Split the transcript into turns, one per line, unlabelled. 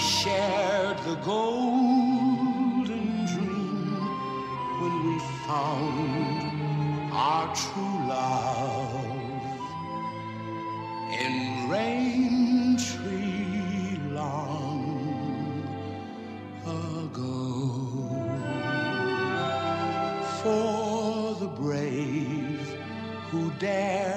shared the golden dream when we found our true love in Raintree long ago. For the brave who dare